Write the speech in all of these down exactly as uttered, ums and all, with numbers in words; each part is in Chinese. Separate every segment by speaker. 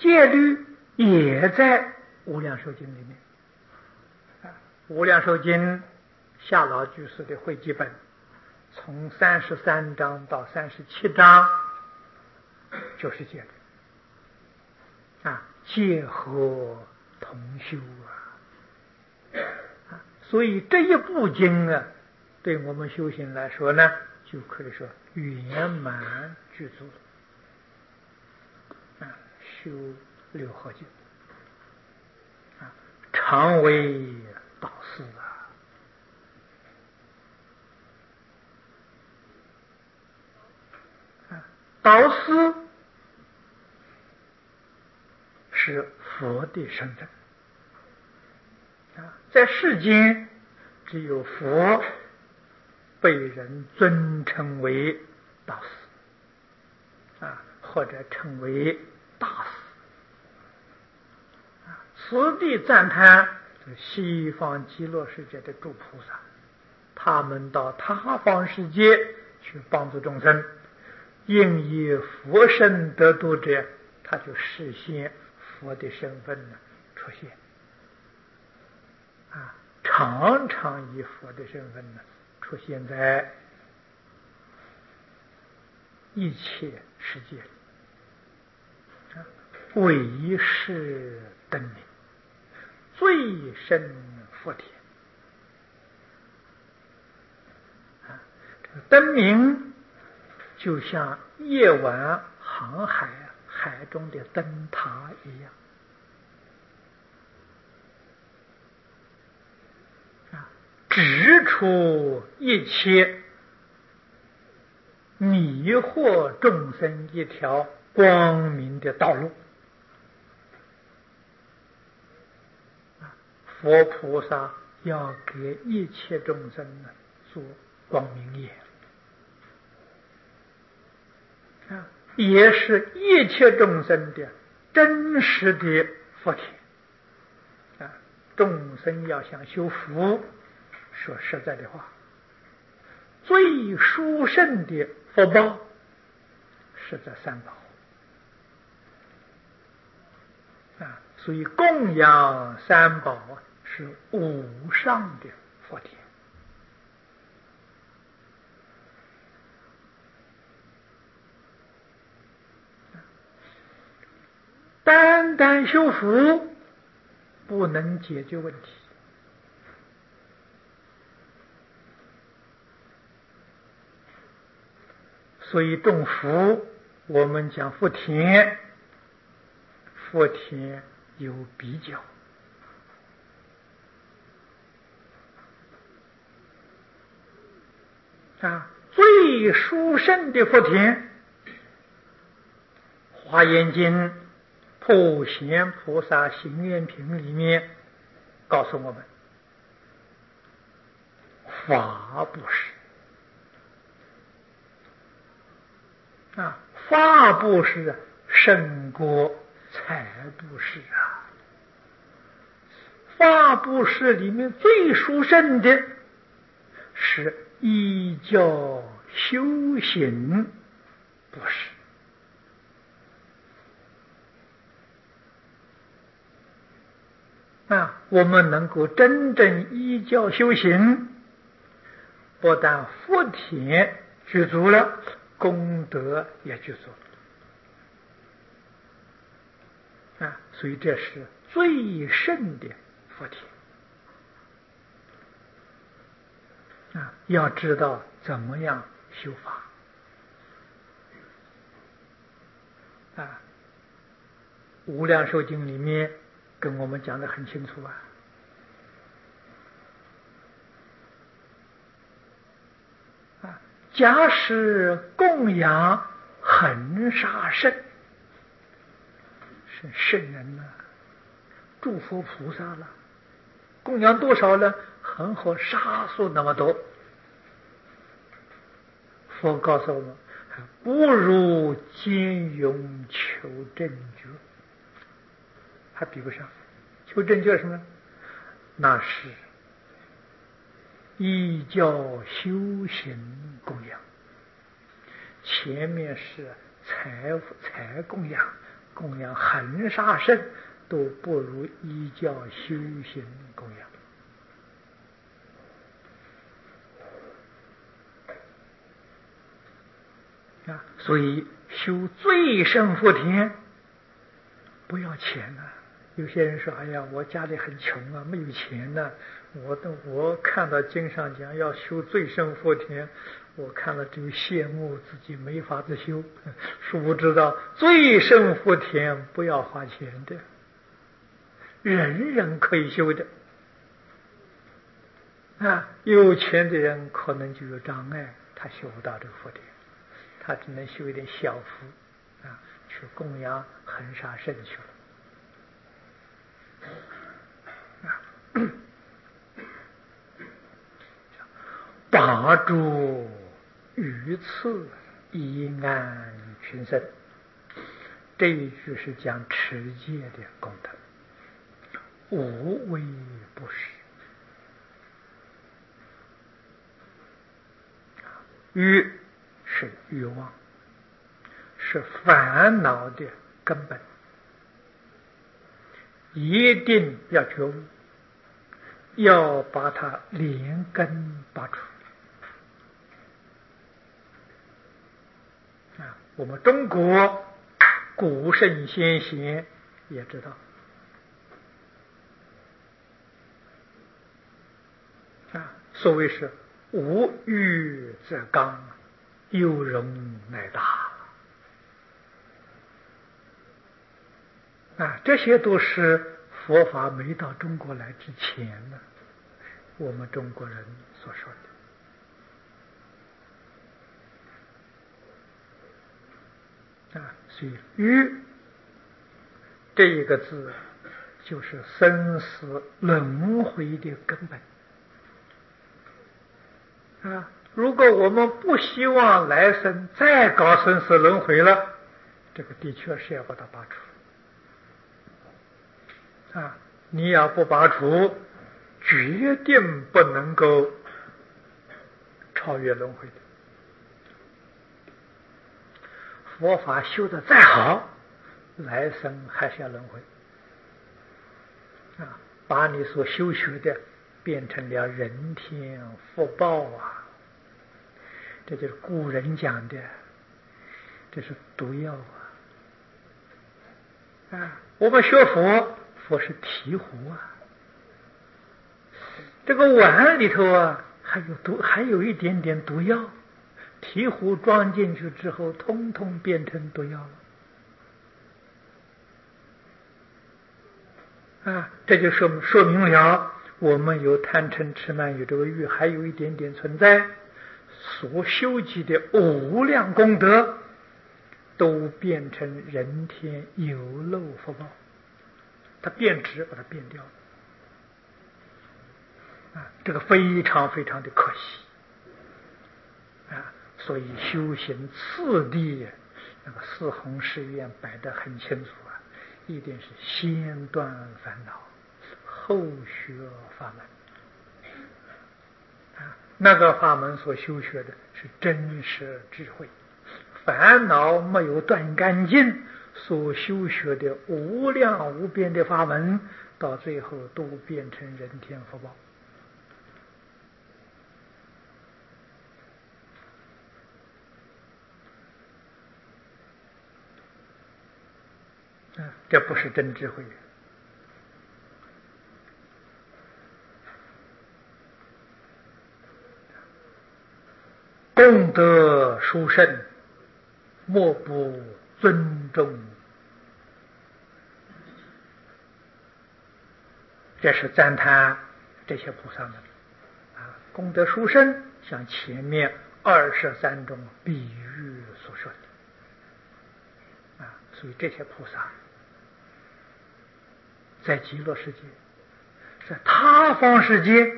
Speaker 1: 戒律也在无量寿经里面。无量寿经夏老居士的汇集本，从三十三章到三十七章就是戒律啊，戒和同修啊。所以这一部经啊，对我们修行来说呢，就可以说圆满具足了啊，修六合经啊，常为导师啊。导师是佛的身份啊，在世间只有佛被人尊称为导师啊，或者称为大师啊。此地赞叹西方极乐世界的诸菩萨，他们到他方世界去帮助众生，应以佛身得度者，他就实现佛的身份呢出现啊，常常以佛的身份呢出现在一切世界里啊，为是灯明，最深福田啊。这个灯明就像夜晚航海海中的灯塔一样啊，指出一切迷惑众生一条光明的道路啊。佛菩萨要给一切众生呢做光明眼啊，也是一切众生的真实的福田啊。众生要想修福，说实在的话，最殊胜的福报是这三宝啊，所以供养三宝啊是无上的福田。单单修福不能解决问题，所以种福我们讲福田，福田有比较啊，最殊胜的福田，华严经普贤菩萨行愿品里面告诉我们，法布施啊，法布施胜过财布施啊。法布施里面最殊胜的是依教修行布施啊，我们能够真正依教修行，不但福田具足了，功德也具足了啊，所以这是最胜的福田啊。要知道怎么样修法啊，无量寿经里面跟我们讲得很清楚啊。啊，假使供养恒沙圣，是圣人了，诸佛菩萨了，供养多少呢？恒河沙数那么多。佛告诉我们，不如兼容求正觉，还比不上。求正觉是什么？那是依教修行供养，前面是财财供养， 供养恒沙圣都不如依教修行供养啊。所以修最胜福田不要钱啊。有些人说：“哎呀，我家里很穷啊，没有钱呢、啊。”我都我看到经上讲要修最胜福田，我看了就羡慕自己没法子修。殊不知道最胜福田不要花钱的，人人可以修的啊。有钱的人可能就有障碍，他修不到这个福田，他只能修一点小福啊，去供养恒沙圣去了。拔诸于次以安群生，这一句是讲持戒的功德，无为不施。欲是欲望，是烦恼的根本，一定要觉悟，要把它连根拔除。啊，我们中国古圣先贤也知道，啊，所谓是无欲则刚，有容乃大。啊，这些都是佛法没到中国来之前呢，我们中国人所说的。啊，所以欲这一个字就是生死轮回的根本啊。如果我们不希望来生再搞生死轮回了，这个的确是要把它拔除啊。你要不拔除，决定不能够超越轮回的。佛法修得再好，来生还是要轮回啊！把你所修学的变成了人天福报啊！这就是古人讲的，这是毒药啊！啊，我们学佛，佛是醍醐啊，这个碗里头啊还有毒，还有一点点毒药。醍醐装进去之后，通通变成毒药了啊！这就说说明了，我们有贪嗔痴慢有这个欲，还有一点点存在，所修集的无量功德，都变成人天有漏福报，它变质，把它变掉了啊！这个非常非常的可惜啊！所以修行次第，那个四弘誓愿摆得很清楚啊，一定是先断烦恼，后学法门啊。那个法门所修学的是真实智慧，烦恼没有断干净，所修学的无量无边的法门，到最后都变成人天福报。这不是真智慧。功德殊胜，莫不尊重。这是赞叹这些菩萨们啊，功德殊胜，像前面二十三种比喻所说的啊，所以这些菩萨在极乐世界，在他方世界，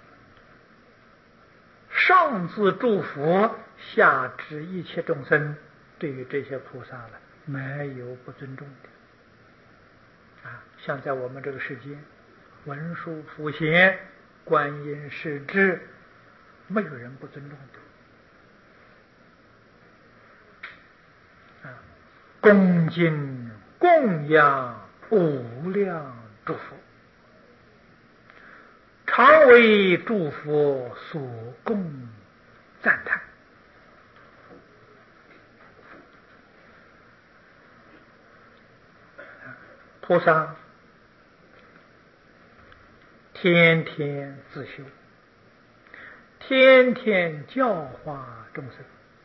Speaker 1: 上至诸佛，下至一切众生，对于这些菩萨了，没有不尊重的啊。像在我们这个世界，文殊普贤、观音世智，没有人不尊重的啊。恭敬供养无量诸佛，常为诸佛所供赞叹。菩萨天天自修，天天教化众生，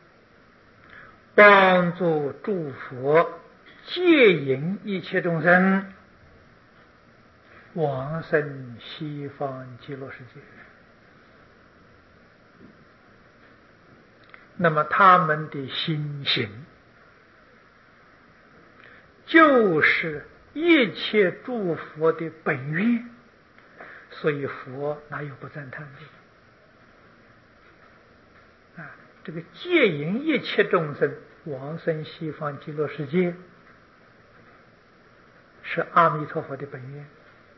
Speaker 1: 帮助诸佛戒引一切众生往生西方极乐世界。那么他们的心行就是一切诸佛的本愿，所以佛哪有不赞叹的啊？这个戒引一切众生往生西方极乐世界，是阿弥陀佛的本愿，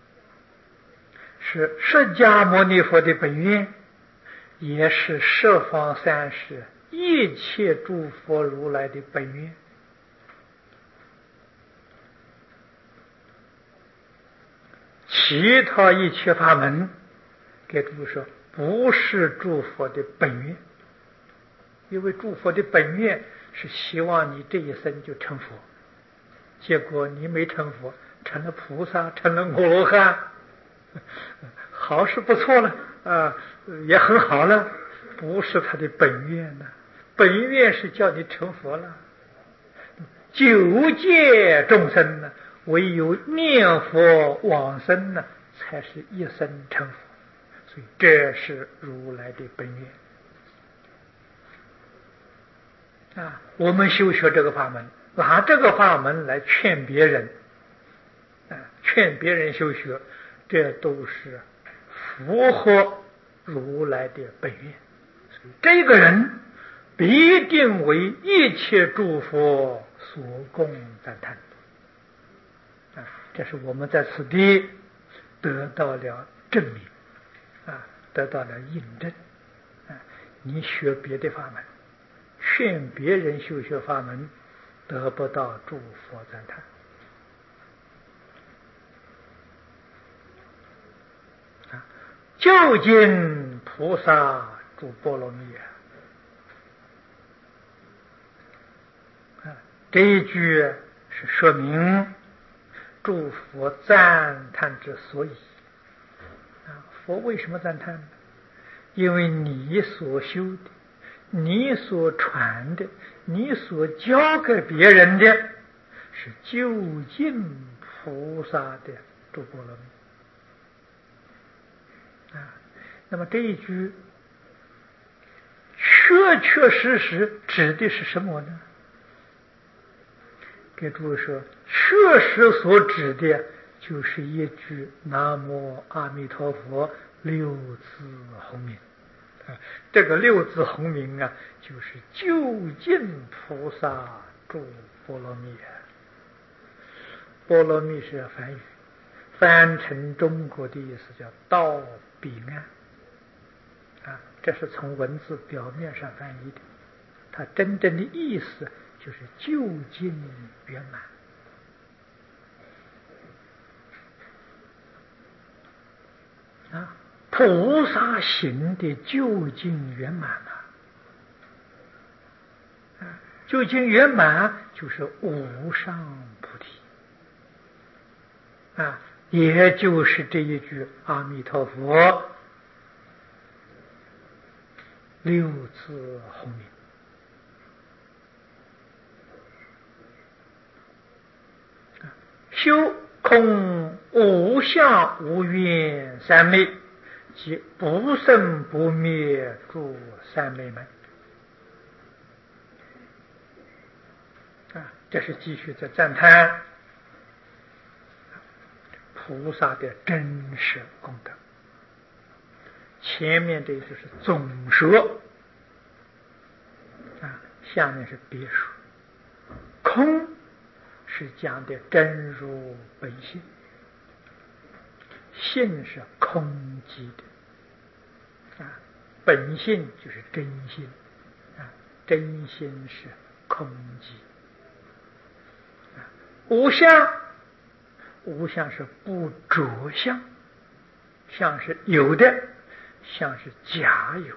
Speaker 1: 是释迦牟尼佛的本愿，也是十方三世一切诸佛如来的本愿。其他一切法门，给诸说不是诸佛的本愿，因为诸佛的本愿是希望你这一生就成佛，结果你没成佛，成了菩萨，成了阿罗汉，好是不错了啊，也很好了，不是他的本愿呢。本愿是叫你成佛了。九界众生呢，唯有念佛往生呢，才是一生成佛，所以这是如来的本愿啊。我们修学这个法门，拿这个法门来劝别人啊，劝别人修学，这都是符合如来的本愿，所以这个人必定为一切诸佛所供赞叹啊！这是我们在此地得到了证明啊，得到了印证啊！你学别的法门，劝别人修学法门，得不到诸佛赞叹啊！究竟菩萨诸波罗蜜啊！这一句是说明诸佛赞叹之所以啊。佛为什么赞叹呢？因为你所修的，你所传的，你所教给别人的，是究竟菩萨的诸波罗蜜啊。那么这一句确确实实指的是什么呢？给诸位说，确实所指的就是一句南无阿弥陀佛六字洪名啊。这个六字洪名啊，就是究竟菩萨诸波罗蜜啊。波罗蜜是梵语，翻成中国的意思叫到彼岸啊，这是从文字表面上翻译的，它真正的意思就是究竟圆满啊，菩萨行的究竟圆满啊，究竟圆满就是无上菩提啊，也就是这一句阿弥陀佛六字洪名。修空无相无愿三昧，即不生不灭诸三昧门啊，这是继续在赞叹菩萨的真实功德。前面这就是总说啊，下面是别说。空是讲的真如本性，性是空寂的啊，本性就是真心啊，真心是空寂啊， 无相，无相是不着相，相是有的，相是假有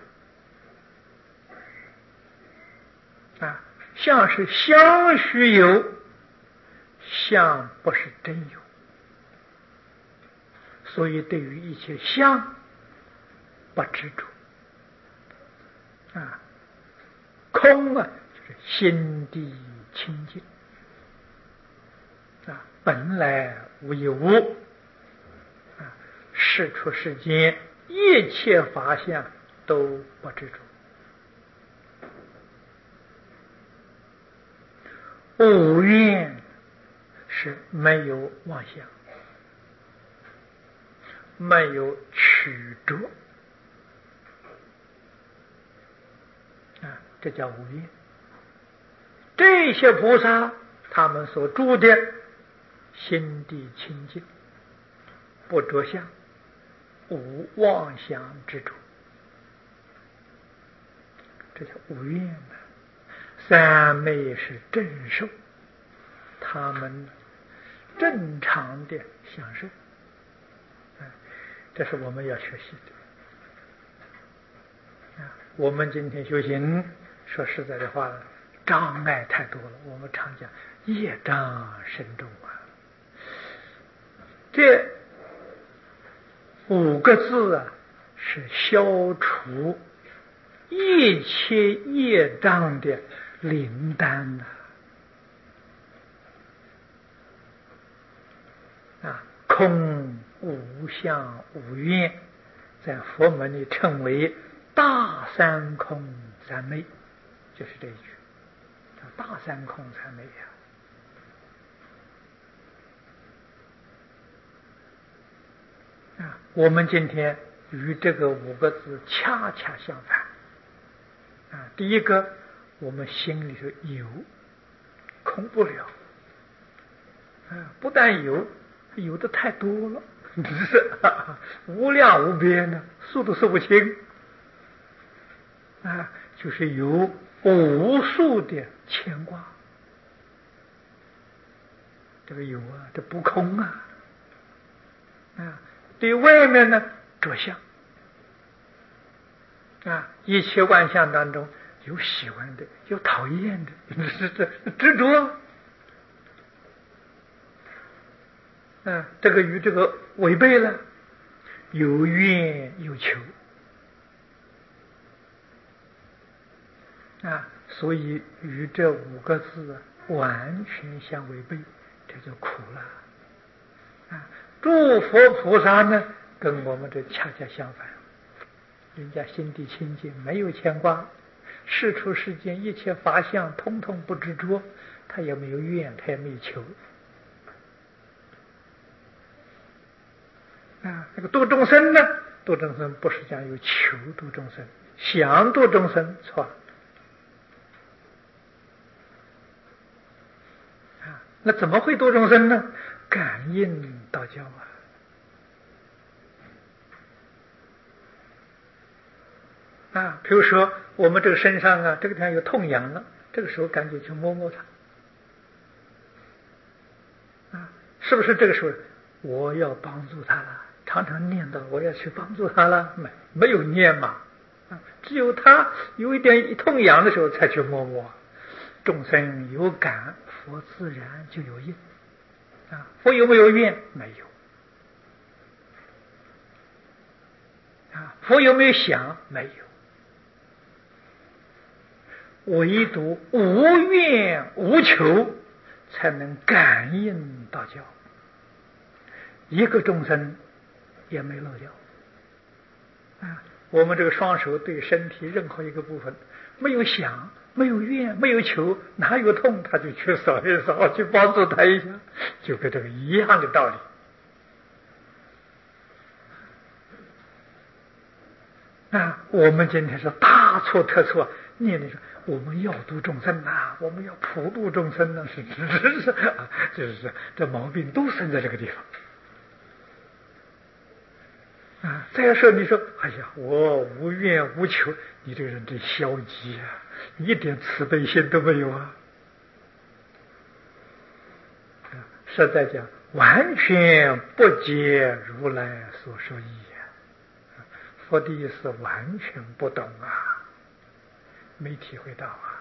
Speaker 1: 啊，相是相须有，相不是真有。所以对于一切相不执着啊，空啊就是心地清净啊，本来无一物啊，事出世间一切法相都不执着。无愿是没有妄想，没有曲折啊，这叫无愿。这些菩萨他们所住的心地清净，不着相，无妄想之处，这叫无愿啊。三昧是正受，他们正常的享受，这是我们要学习的。我们今天修行，说实在的话，障碍太多了。我们常讲业障深重啊。这五个字啊，是消除一切业障的灵丹呐！啊，空无相无愿，在佛门里称为大三空三昧，就是这一句，叫大三空三昧呀！啊，我们今天与这个五个字恰恰相反。啊，第一个，我们心里头有，空不了。啊，不但有，有的太多了，是无量无边的，数都数不清。啊，就是有无数的牵挂。这个有啊，这不空啊。啊，对外面呢着相。啊，一切万象当中有喜欢的，有讨厌的，是这执着。啊，这个与这个违背了，有怨有求。啊，所以与这五个字完全相违背，这就苦了。啊，诸佛菩萨呢，跟我们这恰恰相反。人家心地清净，没有牵挂，事出世间一切法相通通不执着，他也没有怨，他也没有求。啊，这个度众生呢，度众生不是讲有求度众生，想度众生错了。啊，那怎么会度众生呢？感应道教啊。啊，比如说我们这个身上啊，这个地方有痛痒了，这个时候赶紧去摸摸它，啊，是不是这个时候我要帮助他了？常常念叨我要去帮助他了，没没有念嘛？啊，只有他有一点一痛痒的时候才去摸摸。众生有感，佛自然就有应。啊，佛有没有愿？没有。啊，佛有没有想？没有。唯独无愿无求，才能感应道教。一个众生也没漏掉。啊，我们这个双手对身体任何一个部分没有想，没有愿，没有求，哪有痛他就去扫一扫，去帮助他一下，就跟这个一样的道理。啊，我们今天是大错特错，念的是我们要度众生啊，我们要普度众生呢，是是是啊，就是这毛病都生在这个地方啊。再说你说，哎呀，我无怨无求，你这个人真消极啊，一点慈悲心都没有啊。 实在讲，完全不解如来所说义呀。佛的意思完全不懂啊，没体会到啊。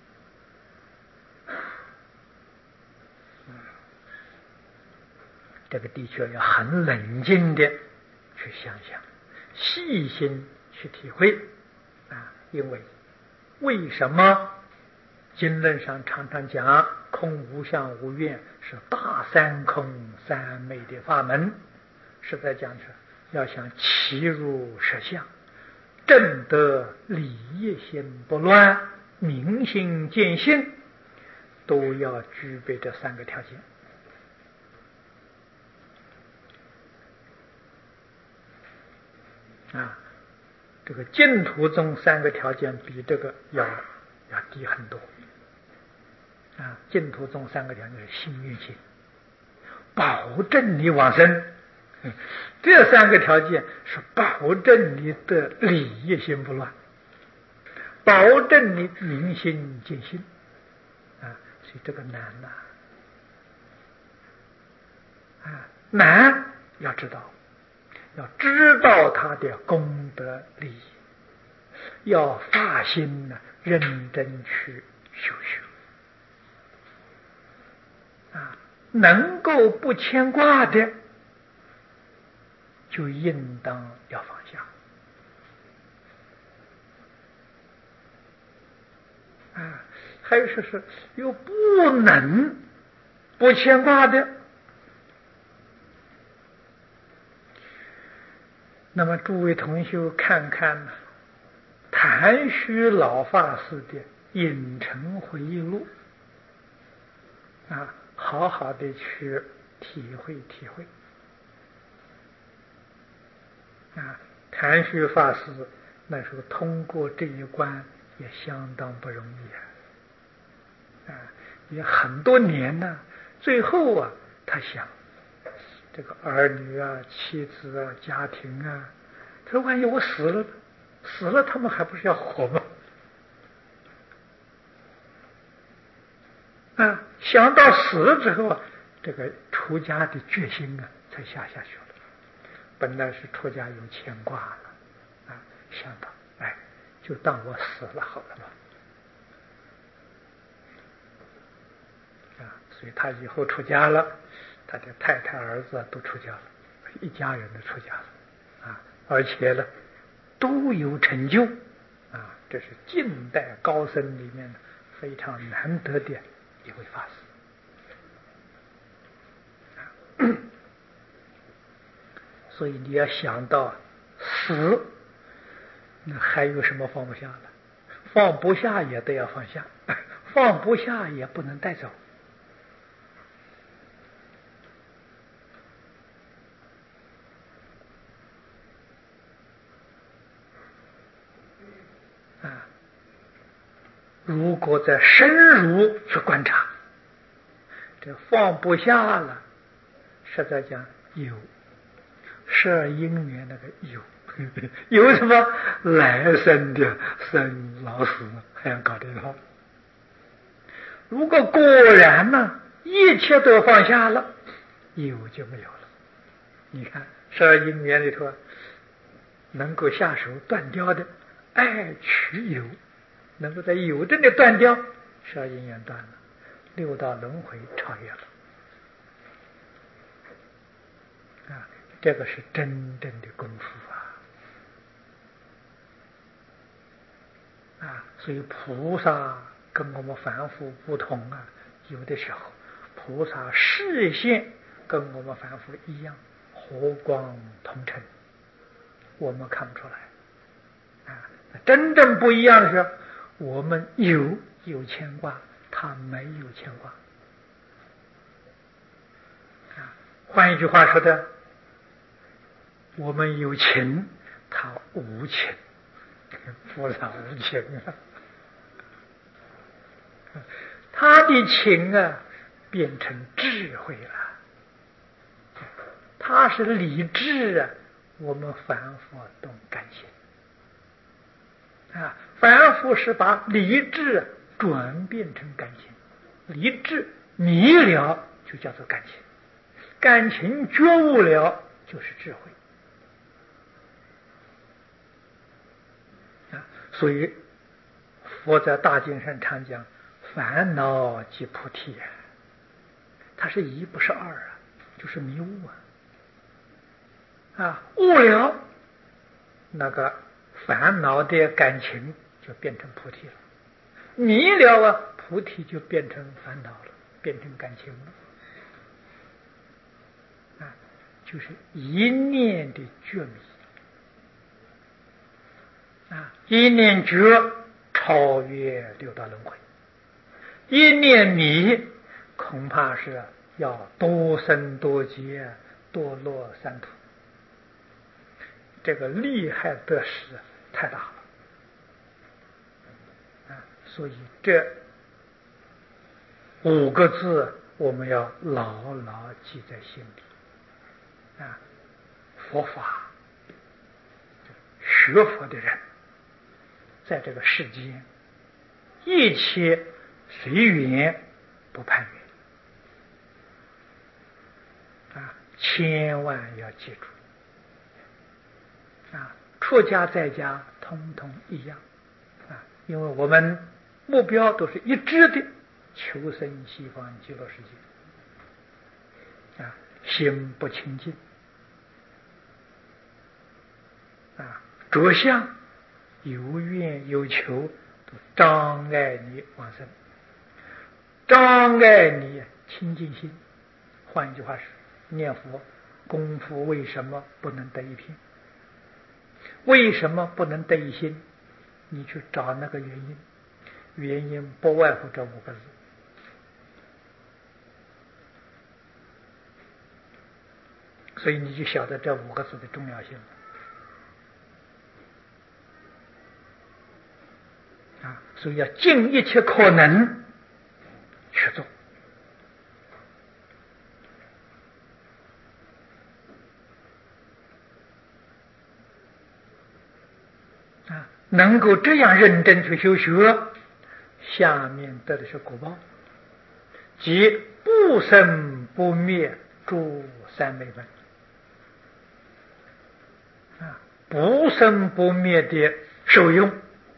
Speaker 1: 这个的确要很冷静的去想想，细心去体会啊。因为为什么经论上常常讲空无相无愿是大三空三昧的法门？实在讲是要想其入实相，正得理业心不乱，明心见性，都要具备这三个条件啊。这个净土中三个条件比这个要要低很多啊。净土中三个条件是心愿心，保证你往生，这三个条件是保证你的理业心不乱，保证你明心见性啊。所以这个难呐啊，难要知道。要知道他的功德利益，要发心呢，认真去修学啊。能够不牵挂的，就应当要放下啊。还有说是又不能不牵挂的，那么诸位同学看看呢，谭虚老法师的《影城回忆录》啊，好好的去体会体会啊。谭虚法师那时候通过这一关也相当不容易啊，啊，也很多年呢。最后啊，他想这个儿女啊、妻子啊、家庭啊，他说万一我死了，死了他们还不是要活吗？啊，想到死了之后啊，这个出家的决心啊才下下去了。本来是出家有牵挂了啊，想到哎，就当我死了好了吧。啊，所以他以后出家了，他的太太、儿子都出家了，一家人都出家了啊，而且呢都有成就啊，这是近代高僧里面非常难得的一位法师。啊、所以你要想到死，那还有什么放不下了？放不下也得要放下，放不下也不能带走。啊，如果再深入去观察，这放不下了，实在讲有十二因缘那个有有什么来生的生老死还要搞这套。如果果然呢，一切都放下了，有就没有了。你看十二因缘里头能够下手断掉的，爱取有，能够在有这里断掉，十二因缘断了，六道轮回超越了啊！这个是真正的功夫啊！啊，所以菩萨跟我们凡夫不同啊，有的时候菩萨视线跟我们凡夫一样，和光同尘，我们看不出来啊。真正不一样的是，我们有有牵挂，他没有牵挂啊。换一句话说的，我们有情，他无情，菩萨无情啊。他的情啊变成智慧了，他是理智啊，我们凡夫懂感情啊。凡夫是把理智转变成感情，理智迷了就叫做感情，感情觉悟了就是智慧啊。所以佛在大经上常讲烦恼即菩提啊，它是一不是二啊，就是迷悟啊啊，悟了那个烦恼的感情就变成菩提了，迷了啊，菩提就变成烦恼了，变成感情了啊，就是一念的觉迷啊，一念觉超越六道轮回，一念迷恐怕是要多生多劫，堕落三途，这个利害得失太大了啊！所以这五个字我们要牢牢记在心里啊！佛法学佛的人在这个世间一切随缘不攀缘啊，千万要记住啊！出家在家通通一样啊，因为我们目标都是一致的，求生西方极乐世界啊，心不清净啊，着相有怨有求，都障碍你往生，障碍你清净心。换一句话是，念佛功夫为什么不能得一品？为什么不能得一心？你去找那个原因，原因不外乎这五个字。所以你就晓得这五个字的重要性了啊！所以要尽一切可能去做啊！能够这样认真去修学，下面得的是果报，即不生不灭诸三昧门啊！不生不灭的受用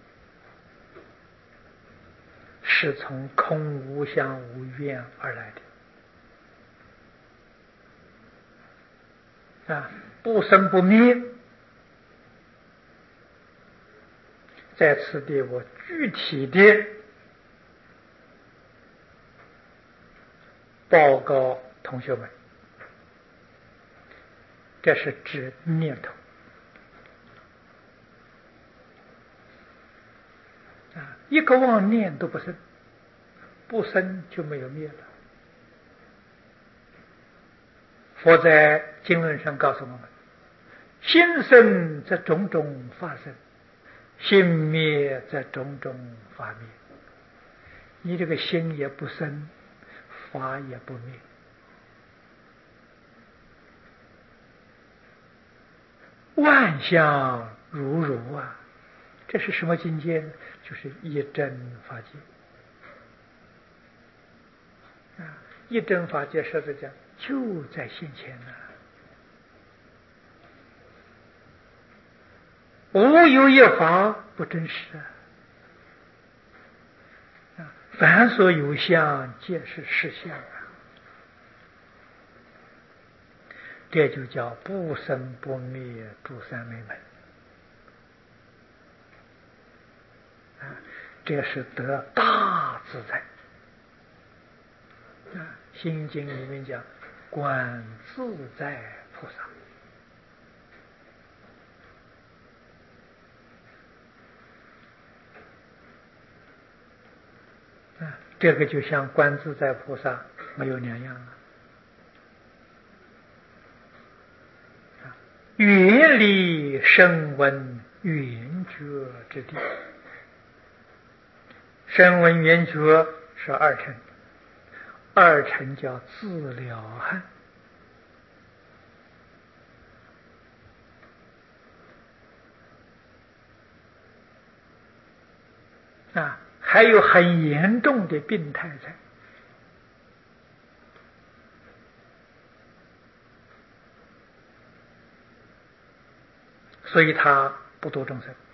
Speaker 1: 是从空无相无愿而来的啊！不生不灭，在此地我具体的报告同学们，这是指念头啊，一个妄念都不生，不生就没有灭了。佛在经论上告诉我们，心生则种种法生，心灭则种种法灭。你这个心也不生，法也不灭，万象如如啊！这是什么境界呢？就是一真法界啊！一真法界实在讲就在现前呢、啊，无有一法不真实啊！凡所有相，皆是实相啊！这就叫不生不灭诸三昧门啊！这是得大自在啊！心经里面讲观自在菩萨啊，这个就像观自在菩萨没有两样啊！远离声闻缘觉之地，声闻缘觉是二乘，二乘叫自了汉啊，还有很严重的病态在所以他不度众生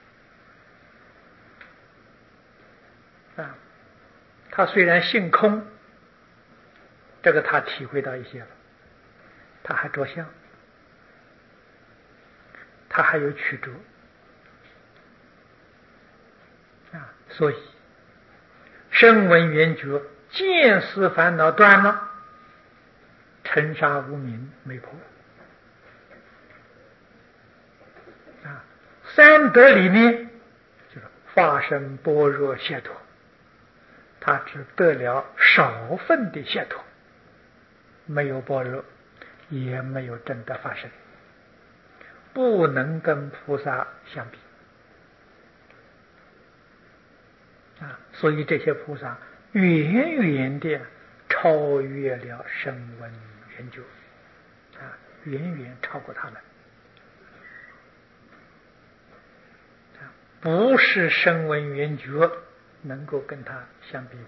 Speaker 1: 啊。他虽然性空，这个他体会到一些了，他还着相，他还有曲折啊。所以声闻缘觉见思烦恼断了，尘沙无明没破啊。三德里面就是发生般若解脱，他只得了少分的解脱，没有般若，也没有真的发生，不能跟菩萨相比啊。所以这些菩萨远远的超越了声闻缘觉啊，远远超过他们，不是声闻缘觉能够跟他相比的。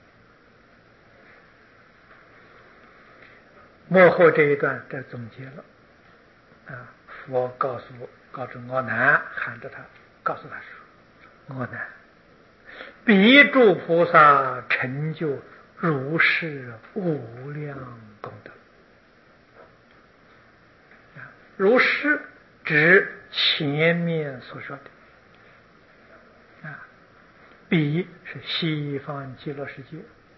Speaker 1: 幕后这一段这总结了啊，佛告诉告诉阿难，喊着他，告诉他说：阿难，彼诸菩萨成就如是无量功德。如是指前面所说的啊，彼是西方极乐世界。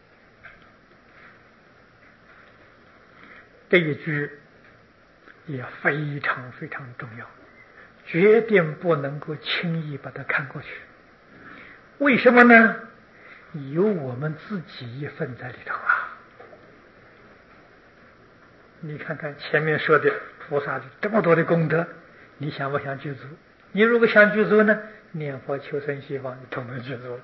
Speaker 1: 这一句也非常非常重要，决定不能够轻易把它看过去。为什么呢？有我们自己一份在里头啊！你看看前面说的菩萨这么多的功德，你想不想具足？你如果想具足呢，念佛求生西方，你统统具足了。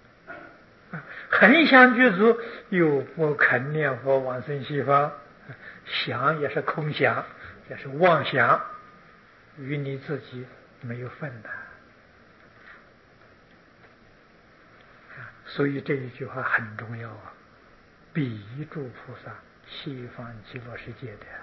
Speaker 1: 很想具足，又不肯念佛往生西方，想也是空想，也是妄想，与你自己没有分的。所以这一句话很重要啊！彼诸菩萨西方极乐世界的，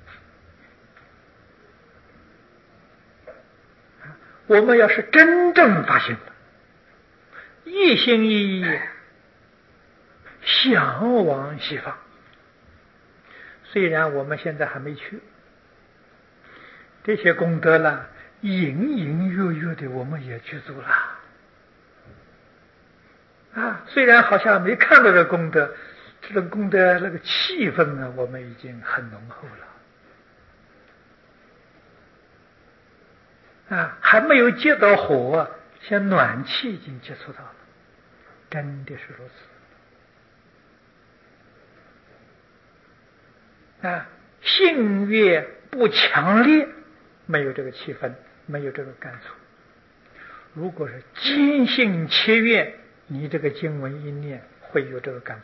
Speaker 1: 我们要是真正发现了，一心一意向往西方，虽然我们现在还没去，这些功德呢，隐隐约约的我们也具足了啊。虽然好像没看到这功德，这种功德那个气氛呢，我们已经很浓厚了啊，还没有接到火，像暖气已经接触到了，真的是如此啊。信越不强烈，没有这个气氛，没有这个感触。如果是坚信切愿，你这个经文一念会有这个感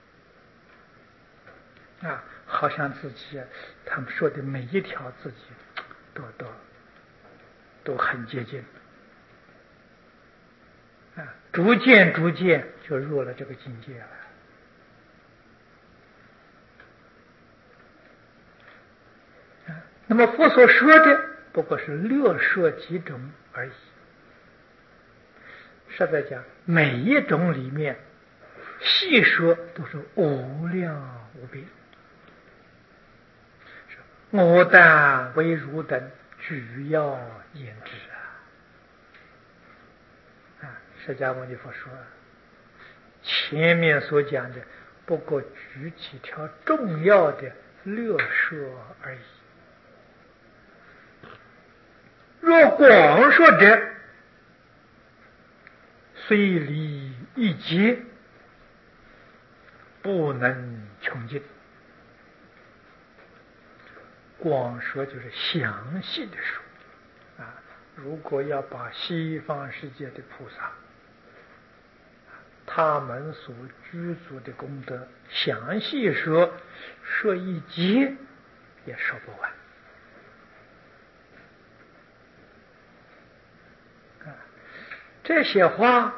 Speaker 1: 触啊，好像自己他们说的每一条自己都都都很接近啊，逐渐逐渐就入了这个境界了。啊，那么佛所说的不过是略说几种而已。实在讲，每一种里面细说都是无量无边。我但为汝等举要言之啊！啊，释迦牟尼佛说，前面所讲的不过举几条重要的略说而已。若广说者，虽离一劫，不能穷尽。广说就是详细的说啊，如果要把西方世界的菩萨他们所居住的功德详细说，说一节也说不完啊。这些话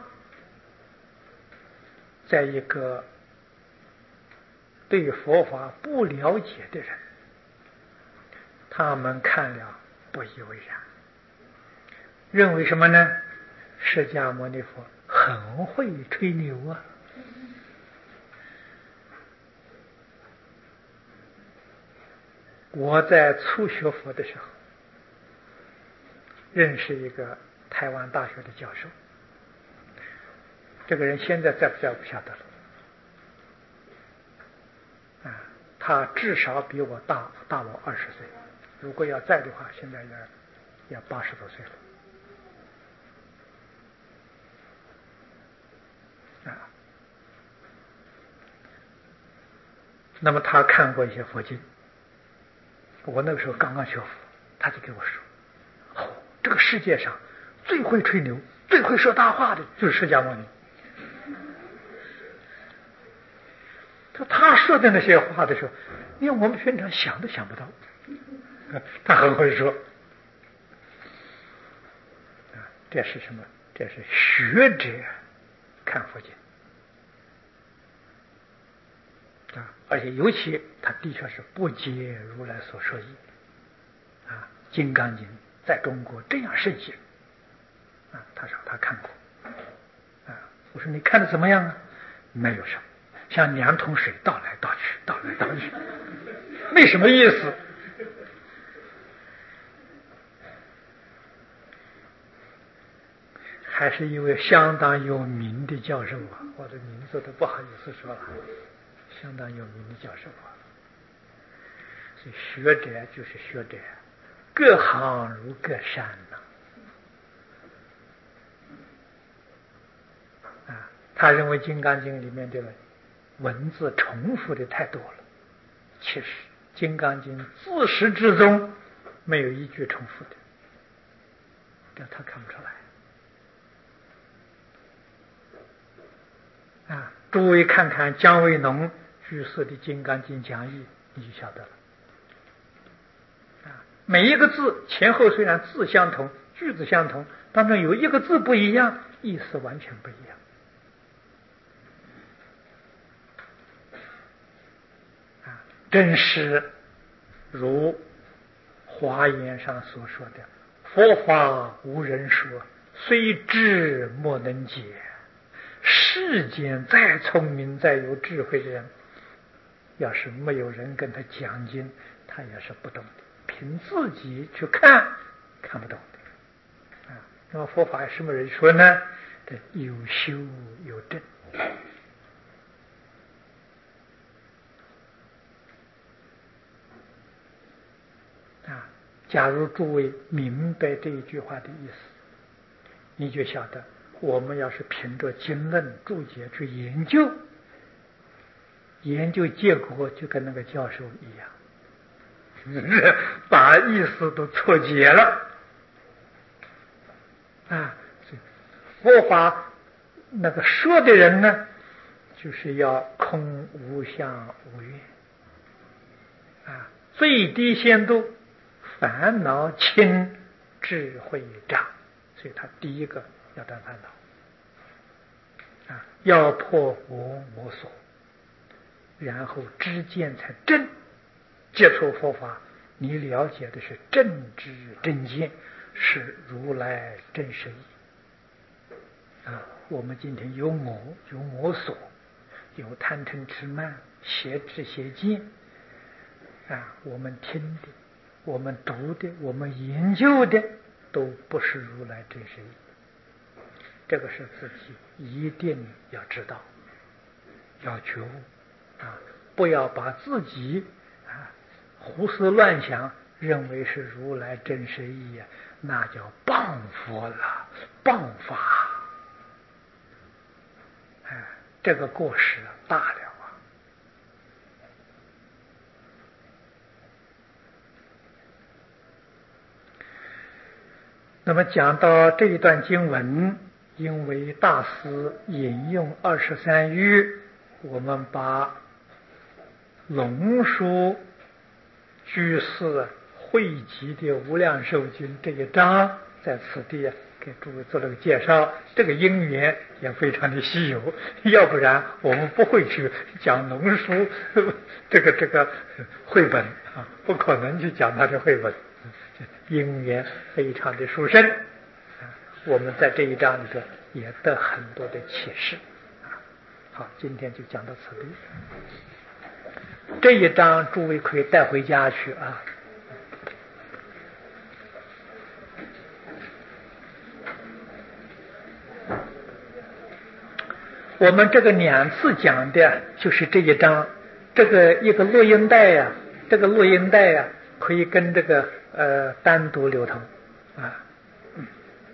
Speaker 1: 在一个对佛法不了解的人，他们看了不以为然认为什么呢？释迦牟尼佛很会吹牛啊！我在初学佛的时候，认识一个台湾大学的教授，这个人现在在不在不晓得了。啊，他至少比我大大我二十岁，如果要在的话，现在也要八十多岁了。啊，那么他看过一些佛经，我那个时候刚刚学佛，他就给我说：“哦，这个世界上最会吹牛、最会说大话的就是释迦牟尼。”他说的那些话的时候，连我们平常想都想不到，他很会说。啊，这是什么？这是学者看佛经啊，而且尤其他的确是不解如来所说义啊，《金刚经》在中国这样盛行啊，他说他看过啊，我说你看的怎么样啊？没有什么。像两桶水倒来倒去，倒来倒去，没什么意思。还是一位相当有名的教授啊，我的名字都不好意思说了，相当有名的教授啊。所以学者就是学者，各行如各山呐。啊，他认为《金刚经》里面的文字重复的太多了，其实《金刚经》自始至终没有一句重复的，这他看不出来啊！诸位看看姜维农居士的《金刚经》讲义，你就晓得了啊！每一个字前后虽然字相同，句子相同，当中有一个字不一样，意思完全不一样。真是如华严上所说的，佛法无人说，虽知莫能解。世间再聪明再有智慧的人，要是没有人跟他讲经，他也是不懂的，凭自己去看看不懂的啊。那么佛法什么人说呢？有修有证啊。假如诸位明白这一句话的意思，你就晓得，我们要是凭着经论注解去研究，研究结果就跟那个教授一样，把意思都错解了啊。佛法那个说的人呢，就是要空无相无愿啊，最低限度烦恼轻，智慧长，所以他第一个要断烦恼啊，要破我我所，然后知见才真。接触佛法，你了解的是正知正见，是如来真实义啊。我们今天有我，有我所，有贪嗔痴慢，邪知邪见啊，我们听的，我们读的，我们研究的，都不是如来真实义。这个是自己一定要知道，要觉悟啊，不要把自己啊胡思乱想，认为是如来真实义呀，那叫谤佛了，谤法。哎，这个过失大了啊！那么讲到这一段经文，因为大师引用二十三语，我们把龙树居士汇集的《无量寿经》这一章在此地给诸位做了个介绍。这个因缘也非常的稀有，要不然我们不会去讲龙树这个这个绘本啊，不可能去讲他的绘本，因缘非常的殊胜啊。 我们在这一章里头也得很多的启示。好，今天就讲到此地。这一章诸位可以带回家去啊。我们这个两次讲的就是这一章，这个一个录音带呀、啊，这个录音带呀、啊，可以跟这个呃单独流通啊。